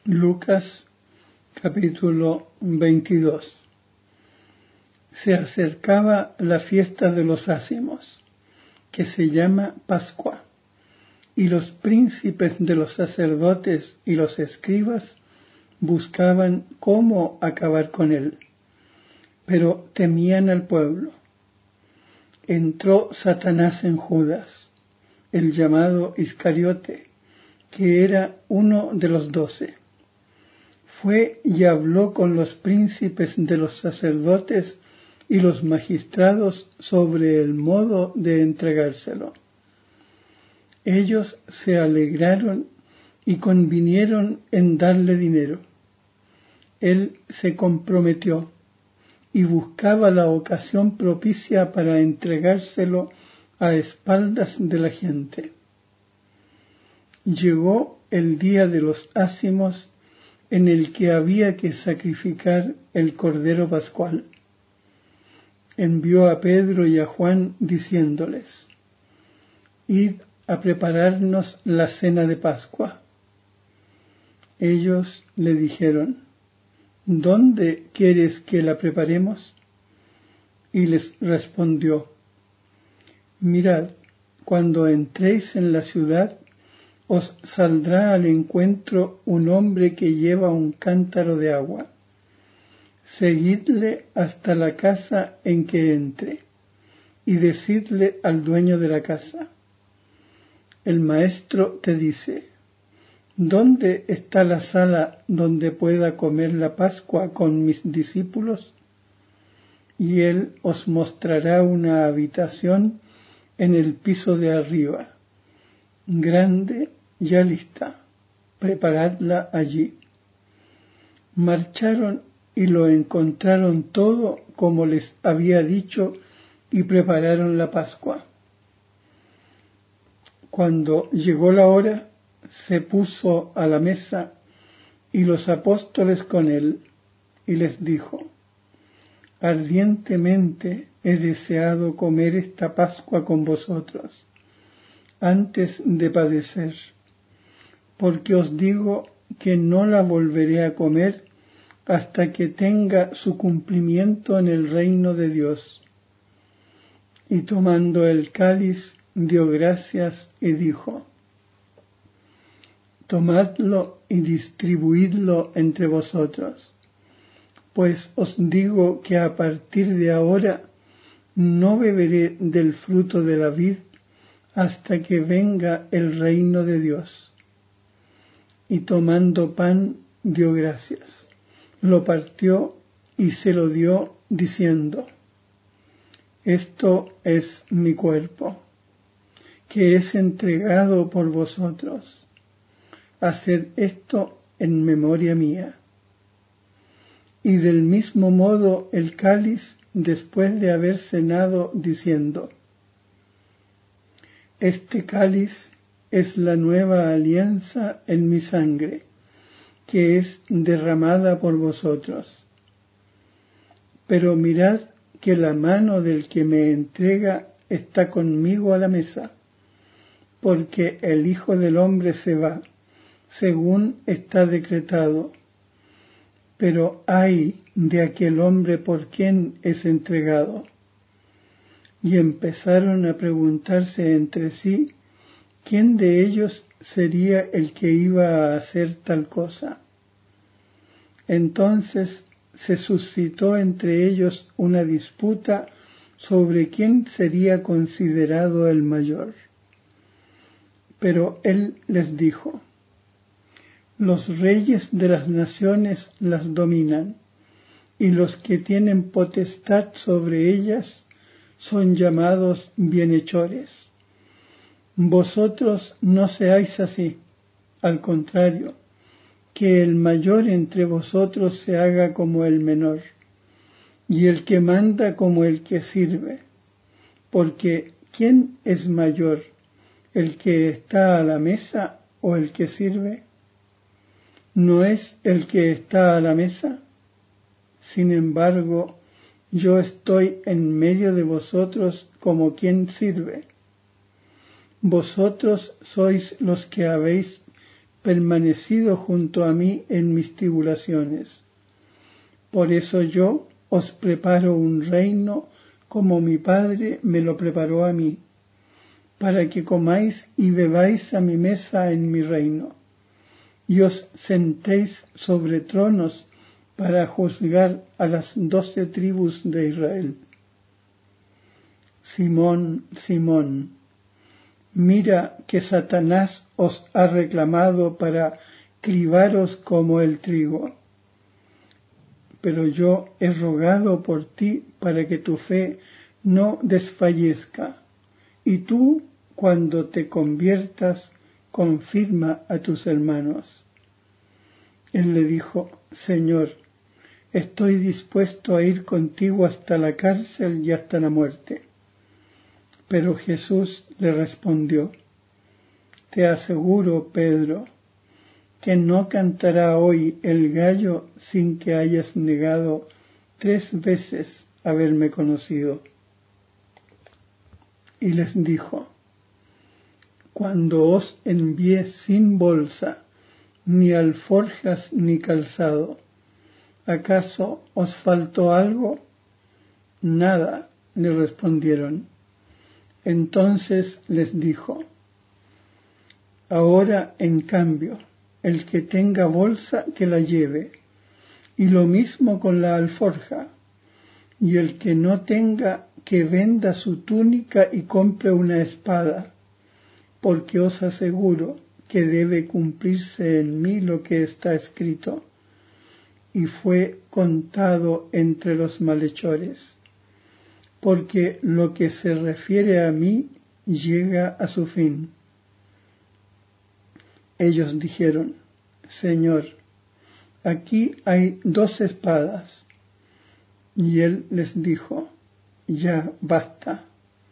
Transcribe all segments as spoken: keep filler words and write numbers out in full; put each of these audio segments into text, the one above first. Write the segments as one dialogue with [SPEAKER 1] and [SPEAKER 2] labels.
[SPEAKER 1] Lucas capítulo veintidós. Se acercaba la fiesta de los Ázimos, que se llama Pascua, y los príncipes de los sacerdotes y los escribas buscaban cómo acabar con él, pero temían al pueblo. Entró Satanás en Judas, el llamado Iscariote, que era uno de los doce. Fue y habló con los príncipes de los sacerdotes y los magistrados sobre el modo de entregárselo. Ellos se alegraron y convinieron en darle dinero. Él se comprometió y buscaba la ocasión propicia para entregárselo a espaldas de la gente. Llegó el día de los Ázimos, en el que había que sacrificar el cordero pascual. Envió a Pedro y a Juan diciéndoles: Id a prepararnos la cena de Pascua. Ellos le dijeron: ¿Dónde quieres que la preparemos? Y les respondió: Mirad, cuando entréis en la ciudad, os saldrá al encuentro un hombre que lleva un cántaro de agua. Seguidle hasta la casa en que entre, y decidle al dueño de la casa: El maestro te dice: ¿Dónde está la sala donde pueda comer la Pascua con mis discípulos? Y él os mostrará una habitación en el piso de arriba, grande, ya lista, preparadla allí. Marcharon y lo encontraron todo como les había dicho y prepararon la Pascua. Cuando llegó la hora, se puso a la mesa y los apóstoles con él, y les dijo: Ardientemente he deseado comer esta Pascua con vosotros, antes de padecer, porque os digo que no la volveré a comer hasta que tenga su cumplimiento en el reino de Dios. Y tomando el cáliz, dio gracias y dijo: Tomadlo y distribuidlo entre vosotros, pues os digo que a partir de ahora no beberé del fruto de la vid hasta que venga el reino de Dios. Y tomando pan, dio gracias, lo partió y se lo dio, diciendo: Esto es mi cuerpo, que es entregado por vosotros. Haced esto en memoria mía. Y del mismo modo el cáliz, después de haber cenado, diciendo: Este cáliz es la nueva alianza en mi sangre, que es derramada por vosotros. Pero mirad que la mano del que me entrega está conmigo a la mesa, porque el Hijo del Hombre se va, según está decretado. Pero ay de aquel hombre por quien es entregado. Y empezaron a preguntarse entre sí quién de ellos sería el que iba a hacer tal cosa. Entonces se suscitó entre ellos una disputa sobre quién sería considerado el mayor. Pero él les dijo: Los reyes de las naciones las dominan, y los que tienen potestad sobre ellas son llamados bienhechores. Vosotros no seáis así, al contrario, que el mayor entre vosotros se haga como el menor, y el que manda como el que sirve. Porque ¿quién es mayor, el que está a la mesa o el que sirve? ¿No es el que está a la mesa? Sin embargo, yo estoy en medio de vosotros como quien sirve. Vosotros sois los que habéis permanecido junto a mí en mis tribulaciones. Por eso yo os preparo un reino como mi Padre me lo preparó a mí, para que comáis y bebáis a mi mesa en mi reino, y os sentéis sobre tronos para juzgar a las doce tribus de Israel. Simón, Simón, mira que Satanás os ha reclamado para cribaros como el trigo. Pero yo he rogado por ti para que tu fe no desfallezca, y tú, cuando te conviertas, confirma a tus hermanos. Él le dijo, Señor, estoy dispuesto a ir contigo hasta la cárcel y hasta la muerte. Pero Jesús le respondió, te aseguro, Pedro, que no cantará hoy el gallo sin que hayas negado tres veces haberme conocido. Y les dijo, cuando os envié sin bolsa, ni alforjas ni calzado, ¿acaso os faltó algo? Nada, le respondieron. Entonces les dijo, ahora en cambio, el que tenga bolsa que la lleve, y lo mismo con la alforja, y el que no tenga que venda su túnica y compre una espada, porque os aseguro que debe cumplirse en mí lo que está escrito, y fue contado entre los malhechores, porque lo que se refiere a mí llega a su fin. Ellos dijeron, Señor, aquí hay dos espadas. Y él les dijo, ya basta.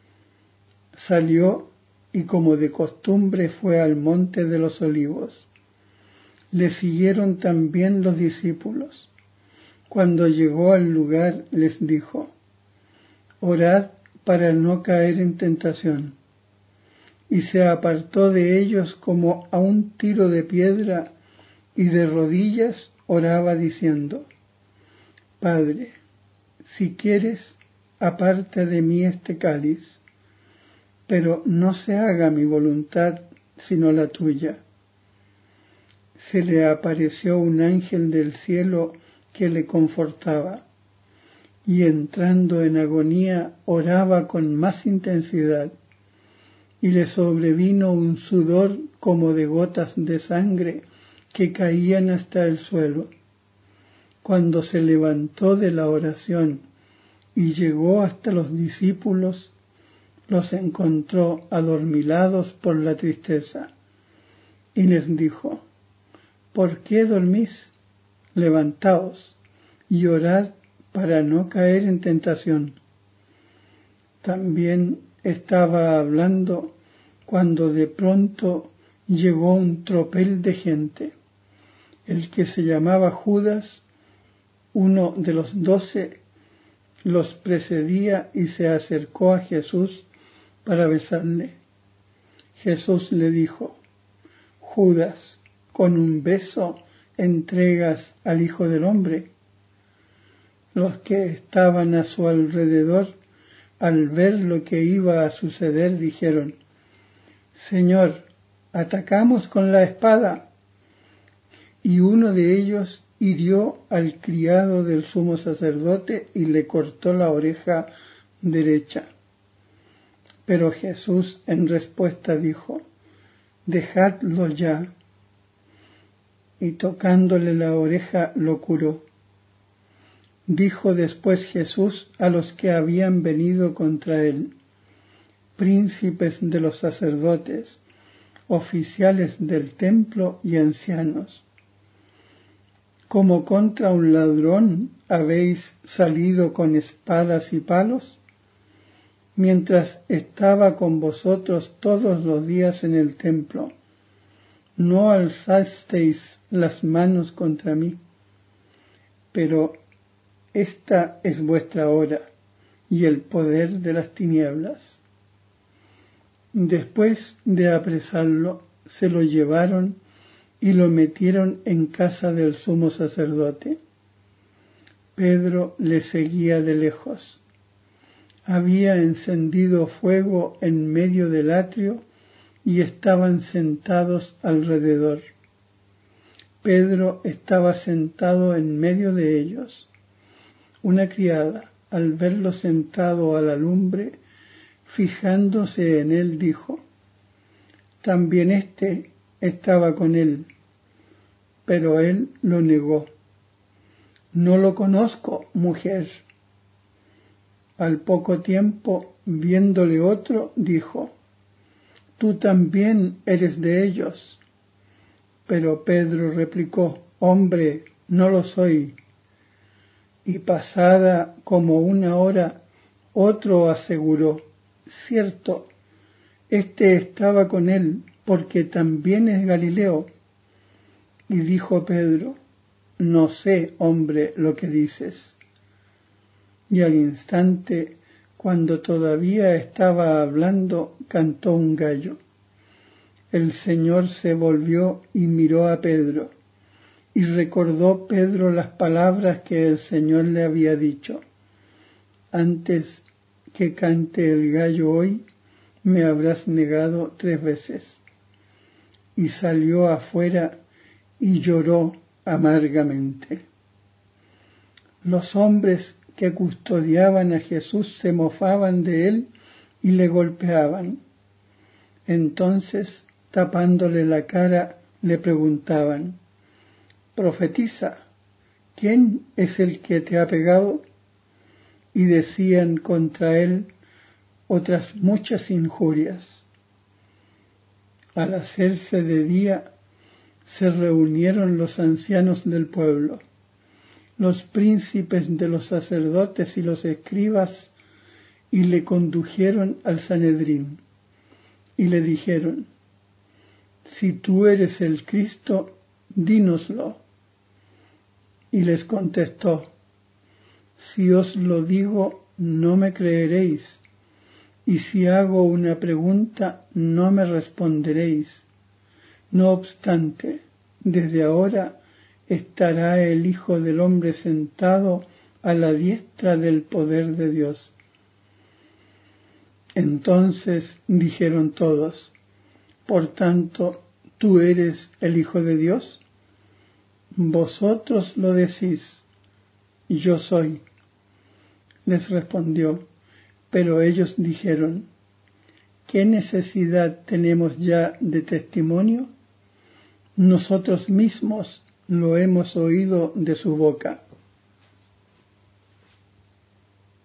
[SPEAKER 1] Salió y como de costumbre fue al monte de los olivos. Le siguieron también los discípulos. Cuando llegó al lugar les dijo, orad para no caer en tentación. Y se apartó de ellos como a un tiro de piedra y de rodillas oraba diciendo, Padre, si quieres, aparta de mí este cáliz, pero no se haga mi voluntad sino la tuya. Se le apareció un ángel del cielo que le confortaba, y entrando en agonía oraba con más intensidad, y le sobrevino un sudor como de gotas de sangre que caían hasta el suelo. Cuando se levantó de la oración y llegó hasta los discípulos, los encontró adormilados por la tristeza, y les dijo, ¿por qué dormís? Levantaos y orad para no caer en tentación. También estaba hablando cuando de pronto llegó un tropel de gente. El que se llamaba Judas, uno de los doce, los precedía y se acercó a Jesús para besarle. Jesús le dijo, Judas, ¿con un beso entregas al Hijo del Hombre? Los que estaban a su alrededor, al ver lo que iba a suceder, dijeron, Señor, atacamos con la espada. Y uno de ellos hirió al criado del sumo sacerdote y le cortó la oreja derecha. Pero Jesús en respuesta dijo, dejadlo ya. Y tocándole la oreja lo curó. Dijo después Jesús a los que habían venido contra él, príncipes de los sacerdotes, oficiales del templo y ancianos, ¿como contra un ladrón habéis salido con espadas y palos? Mientras estaba con vosotros todos los días en el templo, ¿no alzasteis las manos contra mí? Pero esta es vuestra hora y el poder de las tinieblas. Después de apresarlo, se lo llevaron y lo metieron en casa del sumo sacerdote. Pedro le seguía de lejos. Había encendido fuego en medio del atrio y estaban sentados alrededor. Pedro estaba sentado en medio de ellos. Una criada, al verlo sentado a la lumbre, fijándose en él, dijo: también éste estaba con él. Pero él lo negó. No lo conozco, mujer. Al poco tiempo, viéndole otro, dijo: tú también eres de ellos. Pero Pedro replicó: hombre, no lo soy. Y pasada como una hora, otro aseguró: cierto, este estaba con él, porque también es Galileo. Y dijo Pedro: no sé, hombre, lo que dices. Y al instante, cuando todavía estaba hablando, cantó un gallo. El Señor se volvió y miró a Pedro, y recordó Pedro las palabras que el Señor le había dicho: antes que cante el gallo hoy, me habrás negado tres veces. Y salió afuera y lloró amargamente. Los hombres que custodiaban a Jesús se mofaban de él y le golpeaban. Entonces, tapándole la cara, le preguntaban: profetiza, ¿quién es el que te ha pegado? Y decían contra él otras muchas injurias. Al hacerse de día, se reunieron los ancianos del pueblo, los príncipes de los sacerdotes y los escribas, y le condujeron al Sanedrín, y le dijeron: si tú eres el Cristo, dínoslo. Y les contestó: si os lo digo, no me creeréis, y si hago una pregunta, no me responderéis. No obstante, desde ahora estará el Hijo del Hombre sentado a la diestra del poder de Dios. Entonces dijeron todos: por tanto, ¿tú eres el Hijo de Dios? Vosotros lo decís: yo soy. Les respondió. Pero ellos dijeron: ¿qué necesidad tenemos ya de testimonio? Nosotros mismos lo hemos oído de su boca.